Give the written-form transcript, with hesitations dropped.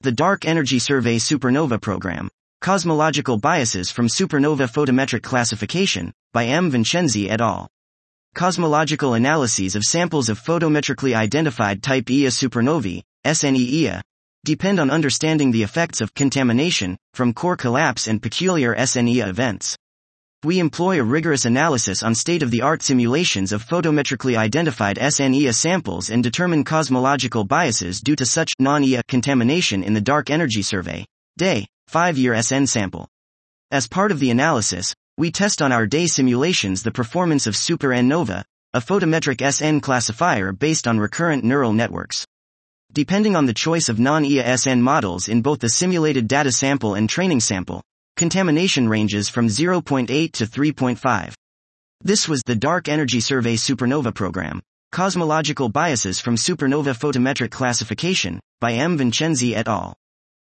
The Dark Energy Survey Supernova Program. Cosmological Biases from Supernova Photometric Classification, by M. Vincenzi et al. Cosmological analyses of samples of photometrically identified type Ia supernovae, SNE-Ia, depend on understanding the effects of contamination from core collapse and peculiar SNE events. We employ a rigorous analysis on state-of-the-art simulations of photometrically identified SNE samples and determine cosmological biases due to such non-Ia contamination in the Dark Energy Survey, DE, 5-year SN sample. As part of the analysis, we test on our DE simulations the performance of SuperN-Nova, a photometric SN classifier based on recurrent neural networks. Depending on the choice of non-Ia SN models in both the simulated data sample and training sample, contamination ranges from 0.8 to 3.5. This was the Dark Energy Survey Supernova Program. Cosmological Biases from Supernova Photometric Classification, by M. Vincenzi et al.